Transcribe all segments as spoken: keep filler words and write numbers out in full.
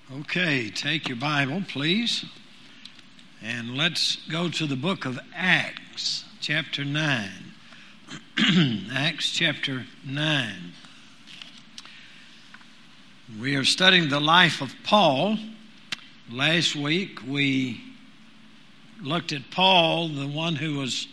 Okay, take your Bible, please, and let's go to the book of Acts, chapter nine. Acts chapter nine. We are studying the life of Paul. Last week we looked at Paul, the one who was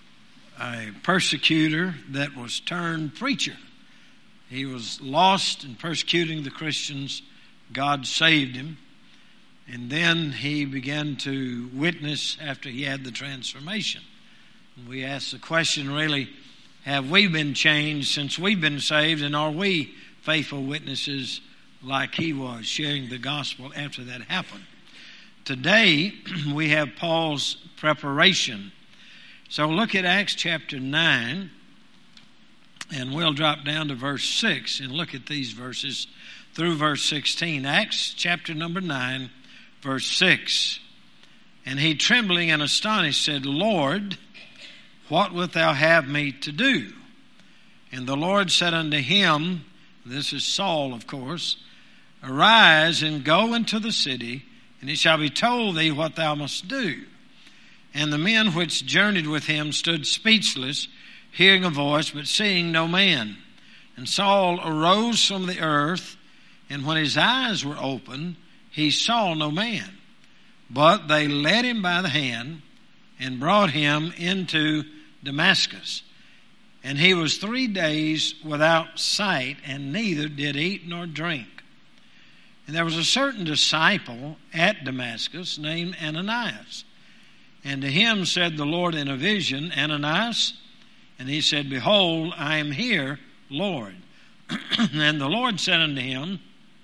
a persecutor that was turned preacher. He was lost and persecuting the Christians. God saved him, and then he began to witness after he had the transformation. And we asked the question, really, have we been changed since we've been saved, and are we faithful witnesses like he was, sharing the gospel after that happened? Today, we have Paul's preparation. So look at Acts chapter nine, and we'll drop down to verse six and look at these verses through verse sixteen. Acts chapter number nine, verse six. And he, trembling and astonished, said, Lord, what wilt thou have me to do? And the Lord said unto him, this is Saul, of course, arise and go into the city, and it shall be told thee what thou must do. And the men which journeyed with him stood speechless, hearing a voice, but seeing no man. And Saul arose from the earth, and when his eyes were opened, he saw no man. But they led him by the hand and brought him into Damascus. And he was three days without sight, and neither did eat nor drink. And there was a certain disciple at Damascus named Ananias. And to him said the Lord in a vision, Ananias. And he said, Behold, I am here, Lord. And the Lord said unto him,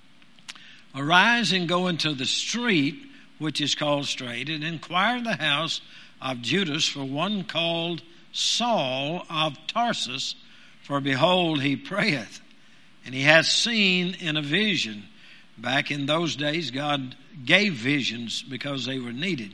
Arise and go into the street which is called Straight, and inquire in the house of Judas for one called Saul of Tarsus, for behold, he prayeth. And he hath seen in a vision. Back in those days, God gave visions because they were needed,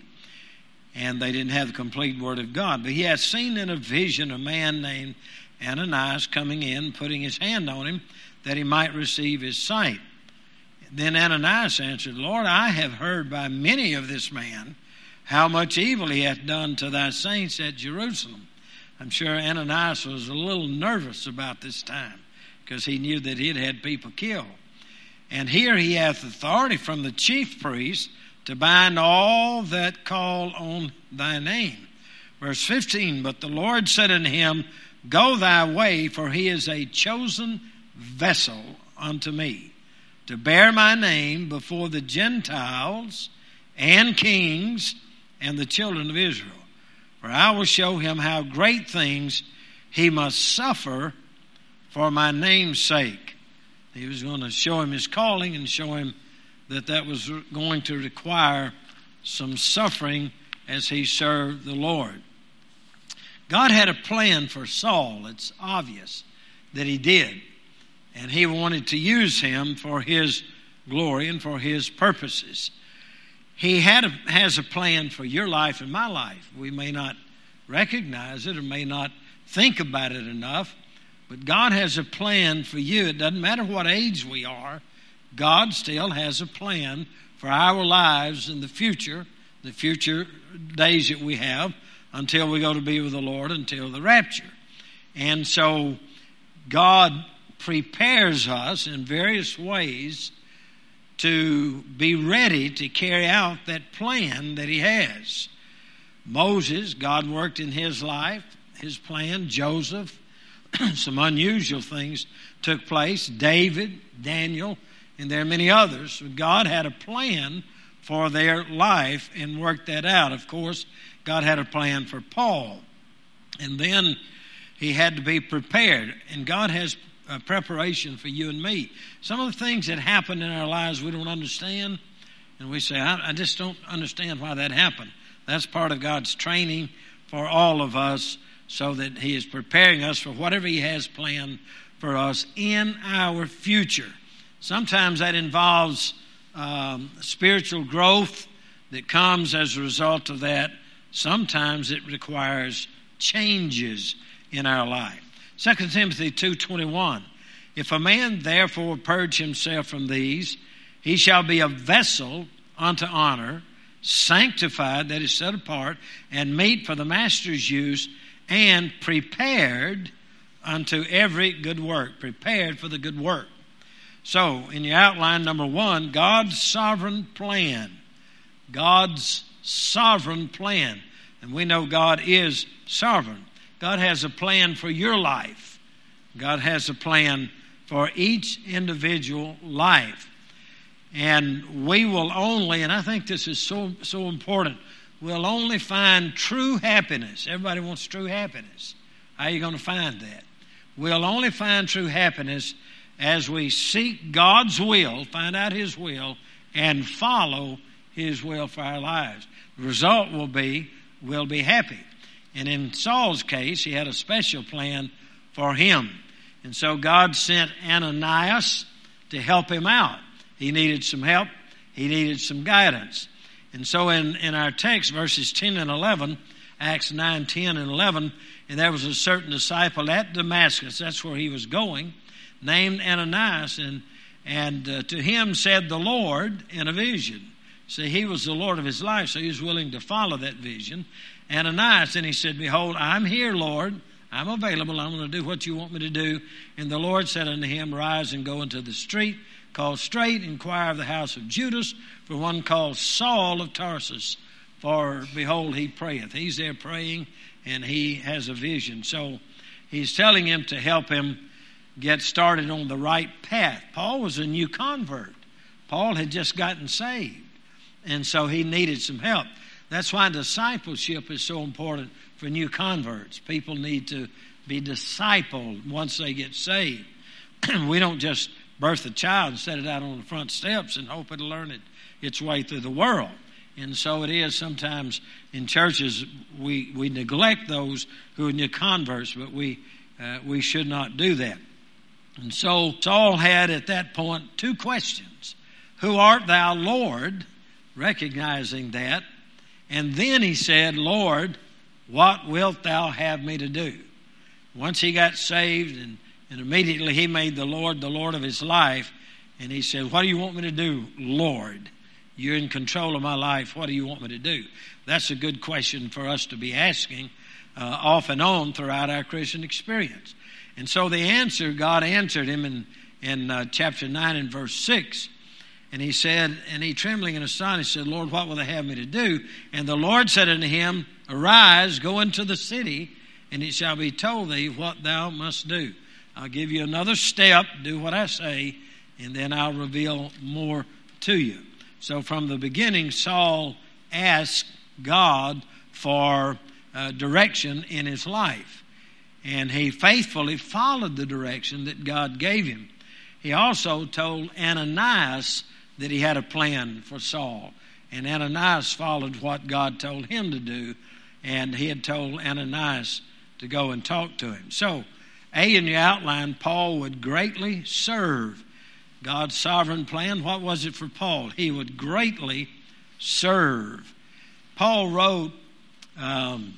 and they didn't have the complete word of God. But he hath seen in a vision a man named Ananias coming in, putting his hand on him, that he might receive his sight. Then Ananias answered, Lord, I have heard by many of this man how much evil he hath done to thy saints at Jerusalem. I'm sure Ananias was a little nervous about this time, because he knew that he had had people killed. And here he hath authority from the chief priest to bind all that call on thy name. Verse fifteen, But the Lord said unto him, Go thy way, for he is a chosen vessel unto me, to bear my name before the Gentiles and kings and the children of Israel. For I will show him how great things he must suffer for my name's sake. He was going to show him his calling and show him that that was going to require some suffering as he served the Lord. God had a plan for Saul. It's obvious that he did. And he wanted to use him for his glory and for his purposes. He had a, has a plan for your life and my life. We may not recognize it or may not think about it enough, but God has a plan for you. It doesn't matter what age we are. God still has a plan for our lives in the future, the future days that we have until we go to be with the Lord, until the rapture. And so God prepares us in various ways to be ready to carry out that plan that he has. Moses, God worked in his life, his plan. Joseph, some unusual things took place. David, Daniel, and there are many others. God had a plan for their life and worked that out. Of course, God had a plan for Paul. And then he had to be prepared. And God has a preparation for you and me. Some of the things that happen in our lives we don't understand, and we say, I, I just don't understand why that happened. That's part of God's training for all of us, so that he is preparing us for whatever he has planned for us in our future. Sometimes that involves um, spiritual growth that comes as a result of that. Sometimes it requires changes in our life. Second Timothy two twenty-one, If a man therefore purge himself from these, He shall be a vessel unto honor, sanctified, that is set apart, and meet for the master's use, and prepared unto every good work. Prepared for the good work. So, in your outline, number one, God's sovereign plan. God's sovereign plan. And we know God is sovereign. God has a plan for your life. God has a plan for each individual life. And we will only, and I think this is so so important, we'll only find true happiness. Everybody wants true happiness. How are you going to find that? We'll only find true happiness as we seek God's will, find out His will, and follow His will for our lives. The result will be, we'll be happy. And in Saul's case, he had a special plan for him. And so God sent Ananias to help him out. He needed some help. He needed some guidance. And so in, in our text, verses ten and eleven, Acts nine, ten, and eleven, and there was a certain disciple at Damascus, that's where he was going, named Ananias, and, and uh, to him said the Lord in a vision. See, he was the Lord of his life, so he was willing to follow that vision. Ananias, and he said, behold, I'm here, Lord. I'm available. I'm going to do what you want me to do. And the Lord said unto him, rise and go into the street called Straight, inquire of the house of Judas for one called Saul of Tarsus. For behold, he prayeth. He's there praying, and he has a vision. So he's telling him to help him get started on the right path. Paul was a new convert. Paul had just gotten saved, and so he needed some help. That's why discipleship is so important for new converts. People need to be discipled once they get saved. We don't just birth a child and set it out on the front steps and hope it'll learn it, its way through the world. And so it is sometimes in churches we, we neglect those who are new converts, but we, uh, we should not do that. And so Saul had at that point two questions. Who art thou, Lord? Recognizing that. And then he said, Lord, what wilt thou have me to do? Once he got saved, and, and immediately he made the Lord the Lord of his life. And he said, what do you want me to do, Lord? You're in control of my life. What do you want me to do? That's a good question for us to be asking uh, off and on throughout our Christian experience. And so the answer, God answered him in, in uh, chapter nine and verse six. And he said, and he trembling and astonished said, Lord, what will they have me to do? And the Lord said unto him, arise, go into the city, and it shall be told thee what thou must do. I'll give you another step, do what I say, and then I'll reveal more to you. So from the beginning, Saul asked God for uh, direction in his life. And he faithfully followed the direction that God gave him. He also told Ananias that he had a plan for Saul. And Ananias followed what God told him to do. And he had told Ananias to go and talk to him. So, A, in your outline, Paul would greatly serve. God's sovereign plan, what was it for Paul? He would greatly serve. Paul wrote um,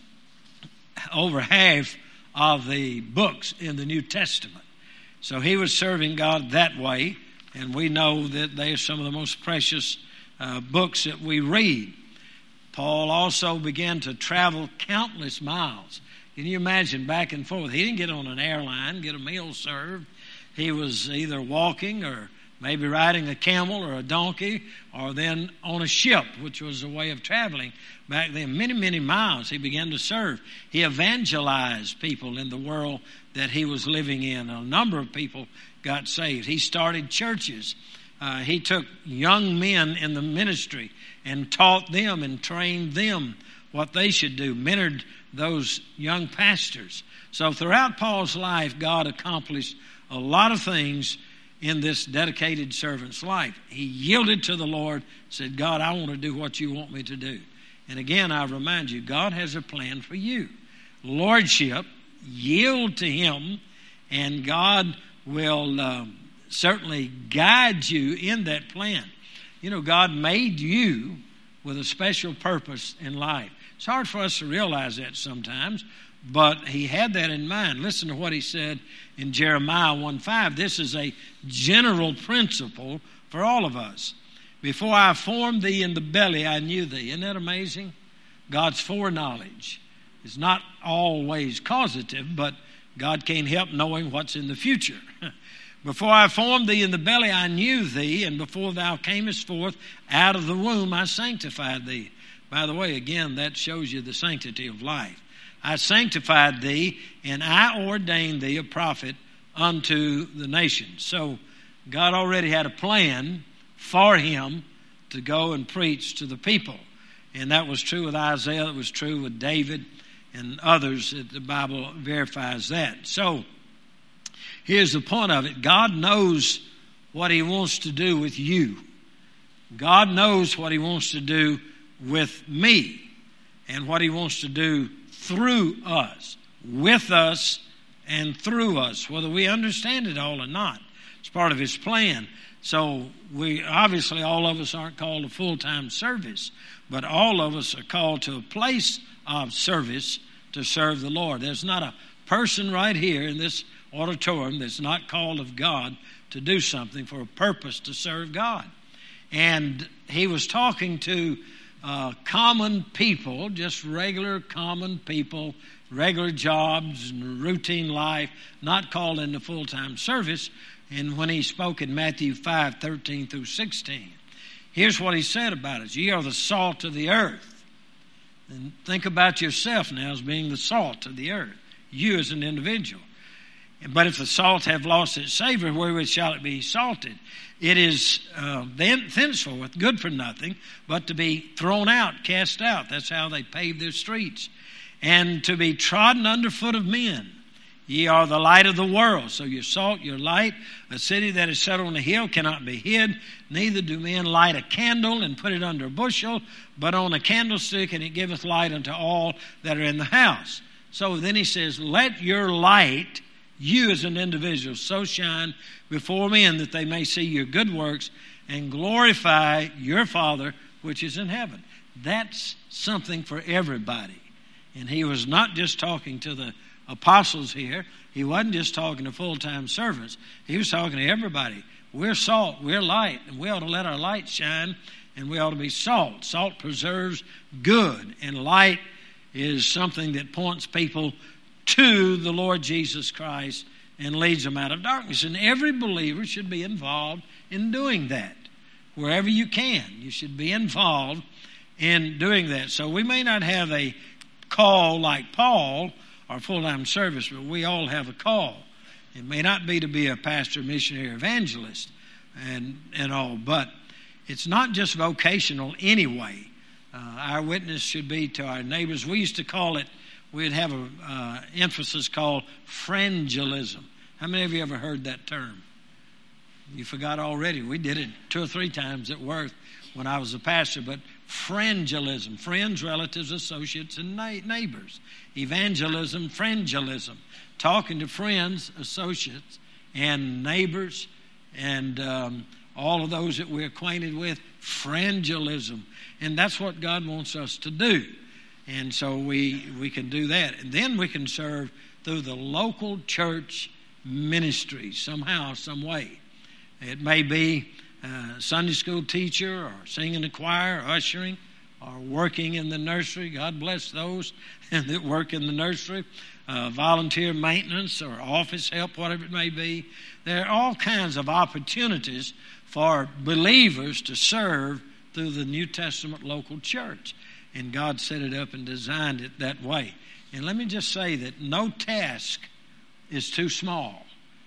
over half of the books in the New Testament. So he was serving God that way, and we know that they are some of the most precious uh, books that we read. Paul also began to travel countless miles. Can you imagine back and forth? He didn't get on an airline, get a meal served. He was either walking or maybe riding a camel or a donkey, or then on a ship, which was a way of traveling back then. Many, many miles he began to serve. He evangelized people in the world that he was living in. A number of people got saved. He started churches. Uh, he took young men in the ministry and taught them and trained them what they should do, mentored those young pastors. So throughout Paul's life, God accomplished a lot of things in this dedicated servant's life. He yielded to the Lord, said, God, I want to do what you want me to do. And again, I remind you, God has a plan for you. Lordship, yield to Him, and God will um, certainly guide you in that plan. You know, God made you with a special purpose in life. It's hard for us to realize that sometimes, but He had that in mind. Listen to what He said in Jeremiah one five. This is a general principle for all of us. Before I formed thee in the belly, I knew thee. Isn't that amazing? God's foreknowledge is not always causative, but God can't help knowing what's in the future. Before I formed thee in the belly, I knew thee, and before thou camest forth out of the womb, I sanctified thee. By the way, again, that shows you the sanctity of life. I sanctified thee, and I ordained thee a prophet unto the nations. So God already had a plan for him to go and preach to the people. And that was true with Isaiah. It was true with David and others. The Bible verifies that. So here's the point of it. God knows what he wants to do with you. God knows what he wants to do with me and what he wants to do through us, with us, and through us, whether we understand it all or not. It's part of his plan. So we obviously all of us aren't called to full-time service, but all of us are called to a place of service to serve the Lord. There's not a person right here in this auditorium that's not called of God to do something for a purpose to serve God. And he was talking to uh, common people, just regular common people, regular jobs and routine life, not called into full-time service. And when he spoke in Matthew five, thirteen through sixteen, here's what he said about us. Ye are the salt of the earth. And think about yourself now as being the salt of the earth. You as an individual. But if the salt have lost its savor, wherewith shall it be salted? It is uh, thenceforth good for nothing, but to be thrown out, cast out. That's how they pave their streets. And to be trodden under foot of men. Ye are the light of the world. So your salt, your light. A city that is set on a hill cannot be hid. Neither do men light a candle and put it under a bushel, but on a candlestick, and it giveth light unto all that are in the house. So then he says, let your light, you as an individual, so shine before men that they may see your good works and glorify your Father which is in heaven. That's something for everybody. And he was not just talking to the apostles here. He wasn't just talking to full-time servants. He was talking to everybody. We're salt, we're light, and we ought to let our light shine, and we ought to be salt. Salt preserves good, and light is something that points people to the Lord Jesus Christ and leads them out of darkness. And every believer should be involved in doing that. Wherever you can, you should be involved in doing that. So we may not have a call like Paul or full-time service, but we all have a call. It may not be to be a pastor, missionary, evangelist, and, and all, but it's not just vocational anyway. Uh, our witness should be to our neighbors. We used to call it, we'd have an uh, emphasis called frangelism. How many of you ever heard that term? You forgot already. We did it two or three times at Worth when I was a pastor, but frangelism, friends, relatives, associates, and na- neighbors. Evangelism, frangelism, talking to friends, associates, and neighbors, and um, all of those that we're acquainted with, frangelism. And that's what God wants us to do. And so we, we can do that. And then we can serve through the local church ministry somehow, some way. It may be a Sunday school teacher or singing in the choir or ushering or working in the nursery. God bless those that work in the nursery. Uh, volunteer maintenance or office help, whatever it may be. There are all kinds of opportunities for believers to serve through the New Testament local church. And God set it up and designed it that way. And let me just say that no task is too small.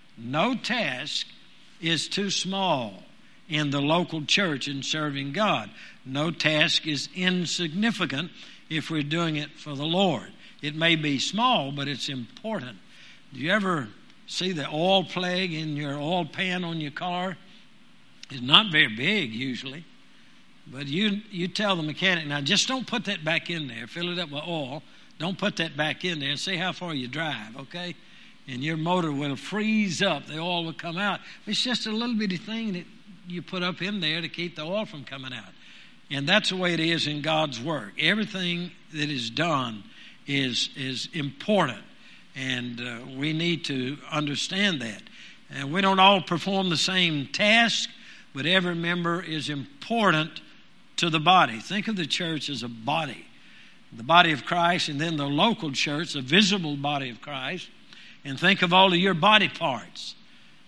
No task is too small in the local church in serving God. No task is insignificant if we're doing it for the Lord. It may be small, but it's important. Do you ever see the oil plug in your oil pan on your car? It's not very big usually. But you you tell the mechanic, now just don't put that back in there. Fill it up with oil. Don't put that back in there and see how far you drive, okay? And your motor will freeze up. The oil will come out. It's just a little bitty thing that you put up in there to keep the oil from coming out. And that's the way it is in God's work. Everything that is done is, is important. And uh, we need to understand that. And we don't all perform the same task, but every member is important to the body. Think of the church as a body. The body of Christ, and then the local church, the visible body of Christ. And think of all of your body parts.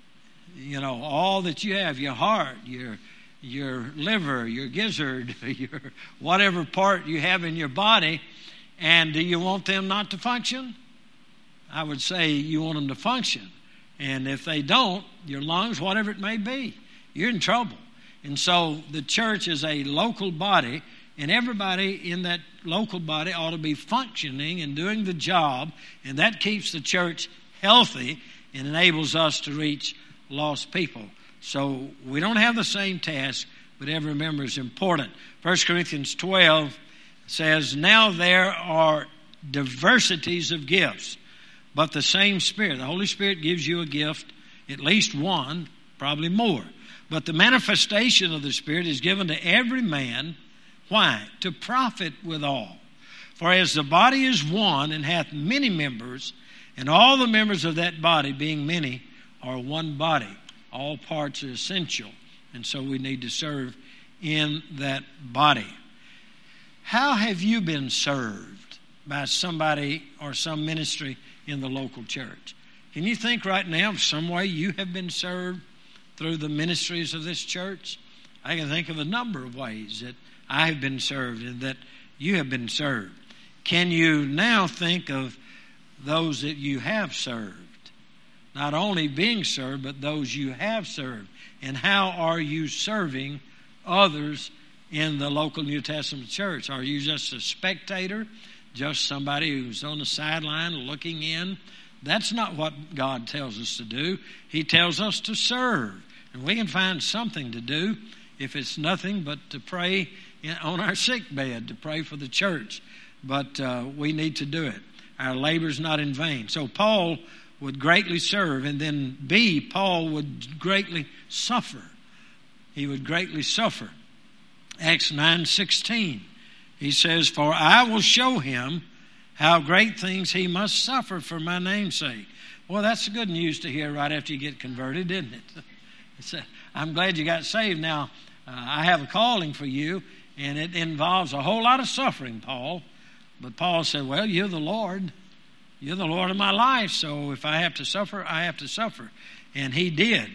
You know, all that you have, your heart, your your liver, your gizzard, your whatever part you have in your body. And do you want them not to function? I would say you want them to function. And if they don't, your lungs, whatever it may be, you're in trouble. And so the church is a local body, and everybody in that local body ought to be functioning and doing the job, and that keeps the church healthy and enables us to reach lost people. So we don't have the same task, but every member is important. First Corinthians twelve says, now there are diversities of gifts, but the same Spirit. The Holy Spirit gives you a gift, at least one, probably more. But the manifestation of the Spirit is given to every man. Why? To profit withal. For as the body is one and hath many members, and all the members of that body, being many, are one body. All parts are essential, and so we need to serve in that body. How have you been served by somebody or some ministry in the local church? Can you think right now of some way you have been served through the ministries of this church? I can think of a number of ways that I have been served and that you have been served. Can you now think of those that you have served? Not only being served, but those you have served. And how are you serving others in the local New Testament church? Are you just a spectator? Just somebody who's on the sideline looking in? That's not what God tells us to do. He tells us to serve. And we can find something to do if it's nothing but to pray on our sick bed, to pray for the church. But uh, we need to do it. Our labor's not in vain. So Paul would greatly serve, and then B, Paul would greatly suffer. He would greatly suffer. Acts nine sixteen, he says, for I will show him how great things he must suffer for my name's sake. Well, that's good news to hear right after you get converted, isn't it? It's a, I'm glad you got saved. Now, uh, I have a calling for you, and it involves a whole lot of suffering, Paul. But Paul said, well, you're the Lord. You're the Lord of my life, so if I have to suffer, I have to suffer. And he did.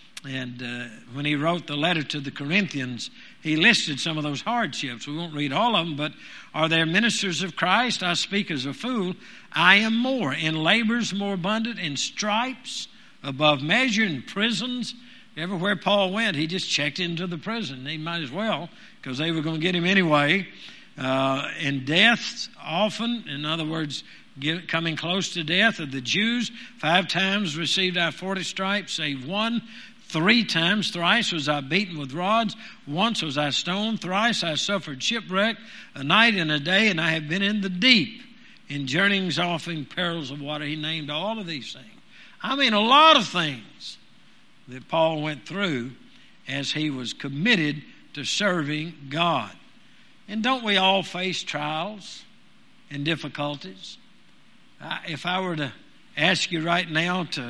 And uh, when he wrote the letter to the Corinthians, he listed some of those hardships. We won't read all of them, but are there ministers of Christ? I speak as a fool. I am more, in labors more abundant, in stripes above measure, in prisons. Everywhere Paul went, he just checked into the prison. He might as well, because they were going to get him anyway. Uh, in death, often, in other words, Get, coming close to death of the Jews, five times received I forty stripes, save one. Three times, thrice was I beaten with rods. Once was I stoned. Thrice I suffered shipwreck. A night and a day, and I have been in the deep, in journeyings off in perils of water. He named all of these things. I mean, a lot of things that Paul went through as he was committed to serving God. And don't we all face trials and difficulties? Uh, if I were to ask you right now to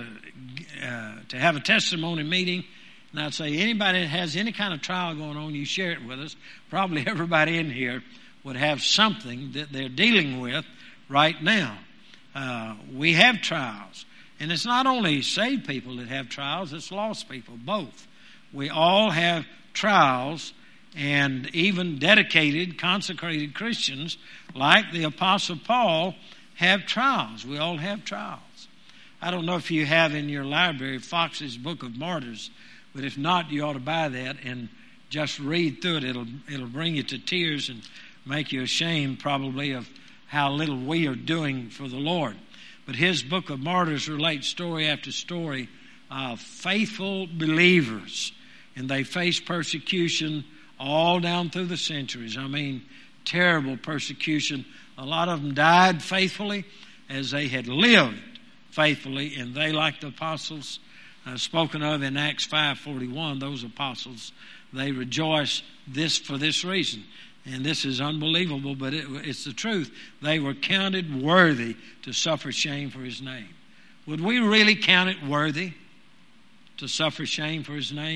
uh, to have a testimony meeting, and I'd say anybody that has any kind of trial going on, you share it with us. Probably everybody in here would have something that they're dealing with right now. Uh, we have trials. And it's not only saved people that have trials, it's lost people, both. We all have trials, and even dedicated, consecrated Christians like the Apostle Paul have trials. We all have trials. I don't know if you have in your library Fox's Book of Martyrs, but if not, you ought to buy that and just read through it. It'll it'll bring you to tears and make you ashamed probably of how little we are doing for the Lord. But his Book of Martyrs relates story after story of faithful believers, and they faced persecution all down through the centuries. I mean, terrible persecution. A lot of them died faithfully as they had lived faithfully, and they, like the apostles uh, spoken of in Acts five forty-one, those apostles, they rejoice this for this reason. And this is unbelievable, but it, it's the truth. They were counted worthy to suffer shame for his name. Would we really count it worthy to suffer shame for his name?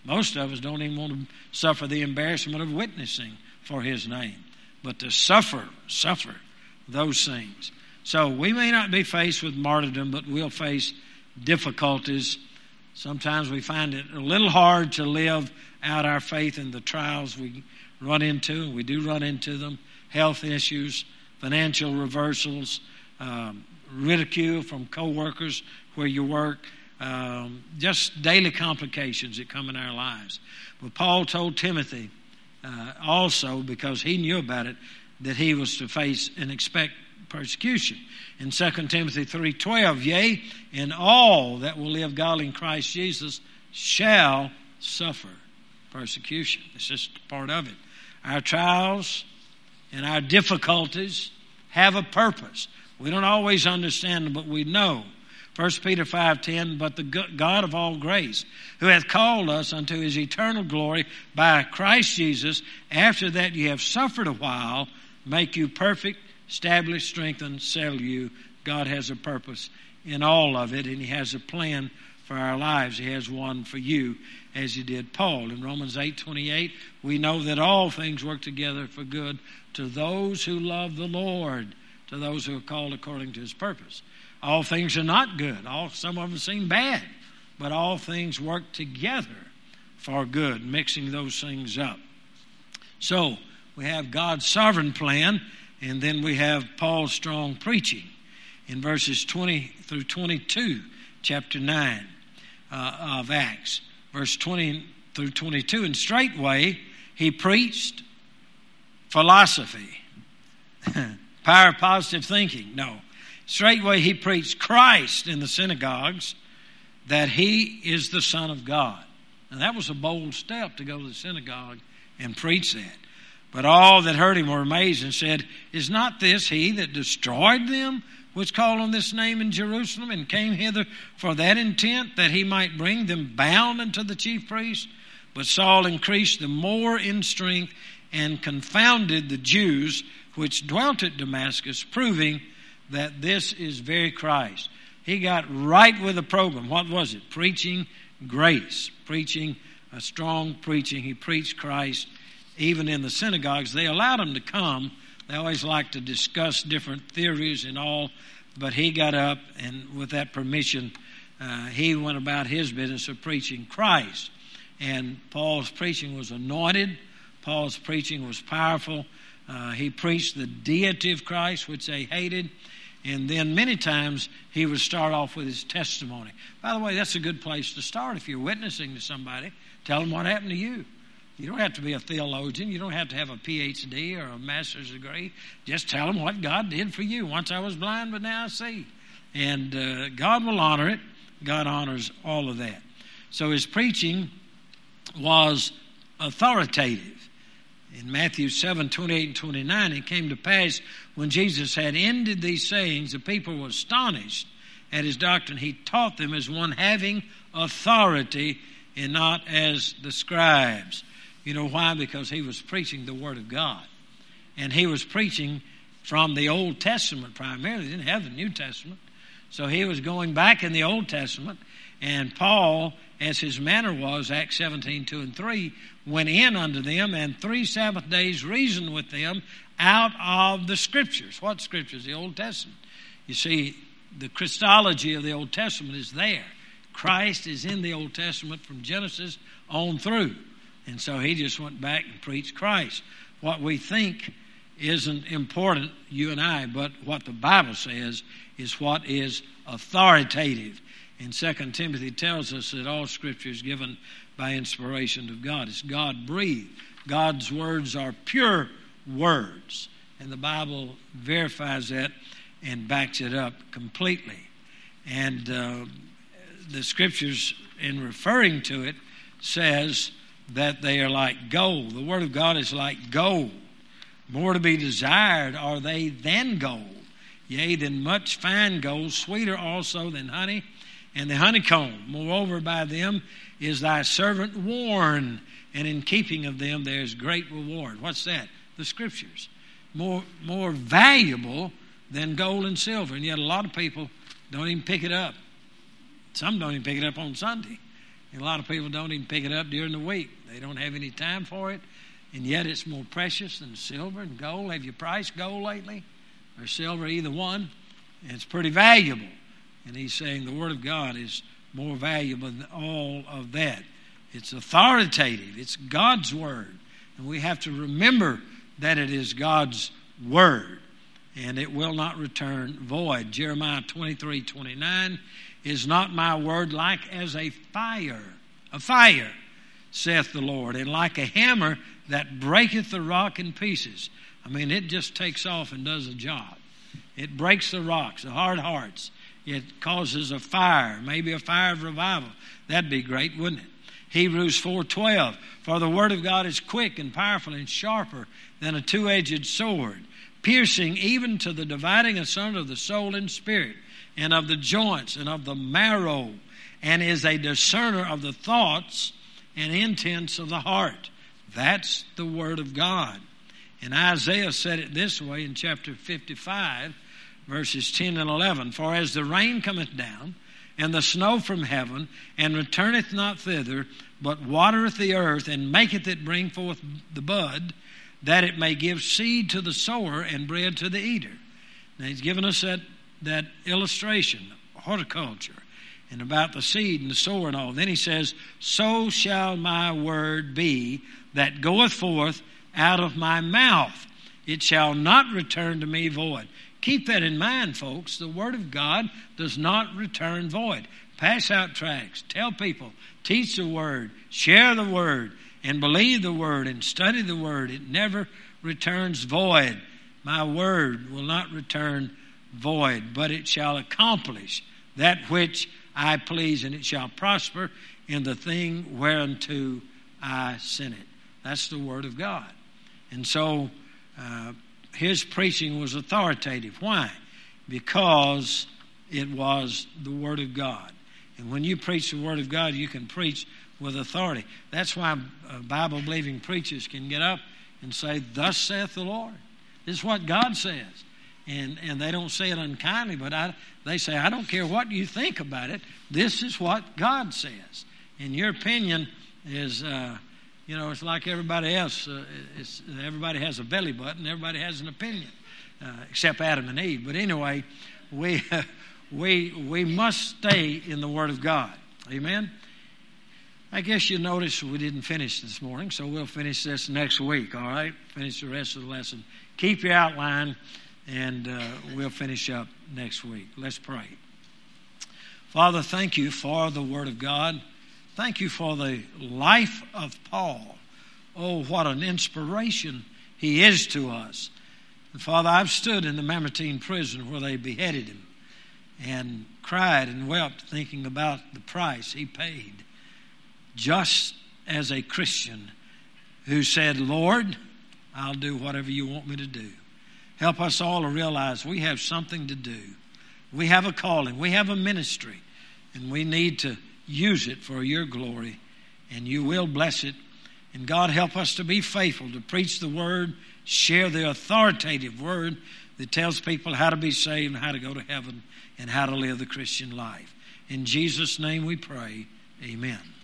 Most of us don't even want to suffer the embarrassment of witnessing for His name. But to suffer, suffer those things. So we may not be faced with martyrdom, but we'll face difficulties. Sometimes we find it a little hard to live out our faith in the trials we run into, and we do run into them. Health issues, financial reversals, um, ridicule from co-workers where you work, um, just daily complications that come in our lives. But Paul told Timothy uh, also, because he knew about it, that he was to face and expect persecution. In Second Timothy three twelve, yea, and all that will live godly in Christ Jesus shall suffer persecution. It's just part of it. Our trials and our difficulties have a purpose. We don't always understand them, but we know. First Peter five ten, but the God of all grace, who hath called us unto His eternal glory by Christ Jesus, after that ye have suffered a while, make you perfect, establish, strengthen, settle you. God has a purpose in all of it, and He has a plan for our lives. He has one for you, as He did Paul. In Romans eight twenty-eight, we know that all things work together for good to those who love the Lord, to those who are called according to His purpose. All things are not good. All some of them seem bad, but all things work together for good, mixing those things up. So we have God's sovereign plan, and then we have Paul's strong preaching in verses twenty through twenty-two, chapter nine uh, of Acts. Verse twenty through twenty-two, and straightway he preached philosophy, power of positive thinking. No. Straightway he preached Christ in the synagogues, that He is the Son of God. And that was a bold step, to go to the synagogue and preach that. But all that heard him were amazed and said, is not this He that destroyed them which called on this name in Jerusalem, and came hither for that intent, that He might bring them bound unto the chief priests? But Saul increased the more in strength, and confounded the Jews which dwelt at Damascus, proving that this is very Christ. He got right with the program. What was it? Preaching grace. Preaching, a strong preaching. He preached Christ even in the synagogues. They allowed him to come. They always like to discuss different theories and all, but he got up, and with that permission, uh, he went about his business of preaching Christ. And Paul's preaching was anointed. Paul's preaching was powerful. Uh, he preached the deity of Christ, which they hated. And then many times he would start off with his testimony. By the way, that's a good place to start if you're witnessing to somebody. Tell them what happened to you. You don't have to be a theologian. You don't have to have a P H D or a master's degree. Just tell them what God did for you. Once I was blind, but now I see. And uh, God will honor it. God honors all of that. So his preaching was authoritative. In Matthew seven, twenty-eight and twenty-nine, it came to pass when Jesus had ended these sayings, the people were astonished at his doctrine. He taught them as one having authority and not as the scribes. You know why? Because he was preaching the Word of God. And he was preaching from the Old Testament primarily. He didn't have the New Testament. So he was going back in the Old Testament. And Paul, as his manner was, Acts seventeen, two and three, went in unto them, and three Sabbath days reasoned with them out of the Scriptures. What Scriptures? The Old Testament. You see, the Christology of the Old Testament is there. Christ is in the Old Testament from Genesis on through. And so he just went back and preached Christ. What we think isn't important, you and I, but what the Bible says is what is authoritative. And Second Timothy tells us that all Scripture is given by inspiration of God. It's God-breathed. God's words are pure words. And the Bible verifies that and backs it up completely. And uh, the Scriptures, in referring to it, says that they are like gold. The Word of God is like gold. More to be desired are they than gold. Yea, than much fine gold, sweeter also than honey and the honeycomb. Moreover, by them is thy servant warned, and in keeping of them there is great reward. What's that? The Scriptures. More, more valuable than gold and silver. And yet a lot of people don't even pick it up. Some don't even pick it up on Sunday. And a lot of people don't even pick it up during the week. They don't have any time for it. And yet it's more precious than silver and gold. Have you priced gold lately? Or silver, either one? It's pretty valuable. And he's saying the Word of God is more valuable than all of that. It's authoritative. It's God's Word. And we have to remember that it is God's Word. And it will not return void. Jeremiah twenty-three twenty-nine, is not my word like as a fire, a fire, saith the Lord, and like a hammer that breaketh the rock in pieces. I mean, it just takes off and does a job. It breaks the rocks, the hard hearts. It causes a fire, maybe a fire of revival. That'd be great, wouldn't it? Hebrews four twelve, for the word of God is quick and powerful and sharper than a two-edged sword, piercing even to the dividing asunder of the soul and spirit, and of the joints and of the marrow, and is a discerner of the thoughts and intents of the heart. That's the Word of God. And Isaiah said it this way in chapter fifty-five, verses ten and eleven. For as the rain cometh down, and the snow from heaven, and returneth not thither, but watereth the earth, and maketh it bring forth the bud, that it may give seed to the sower and bread to the eater. Now he's given us that, that illustration, horticulture, and about the seed and the sower and all. Then he says, so shall my word be that goeth forth out of my mouth. It shall not return to me void. Keep that in mind, folks. The Word of God does not return void. Pass out tracts. Tell people. Teach the Word. Share the Word. And believe the Word and study the Word. It never returns void. My Word will not return void, but it shall accomplish that which I please, and it shall prosper in the thing whereunto I sent it. That's the Word of God. And so uh, his preaching was authoritative. Why? Because it was the Word of God. And when you preach the Word of God, you can preach with authority. That's why uh, Bible-believing preachers can get up and say, thus saith the Lord. This is what God says. And and they don't say it unkindly, but I, they say, I don't care what you think about it. This is what God says. And your opinion is, uh, you know, it's like everybody else. Uh, it's, everybody has a belly button. Everybody has an opinion, uh, except Adam and Eve. But anyway, we, uh, we, we must stay in the Word of God. Amen? I guess you notice we didn't finish this morning, so we'll finish this next week, all right? Finish the rest of the lesson. Keep your outline, and uh, we'll finish up next week. Let's pray. Father, thank you for the Word of God. Thank you for the life of Paul. Oh, what an inspiration he is to us. And Father, I've stood in the Mamertine prison where they beheaded him and cried and wept thinking about the price he paid. Just as a Christian who said, Lord, I'll do whatever you want me to do. Help us all to realize we have something to do. We have a calling. We have a ministry. And we need to use it for your glory. And you will bless it. And God, help us to be faithful, to preach the word, share the authoritative word that tells people how to be saved and how to go to heaven and how to live the Christian life. In Jesus' name we pray. Amen.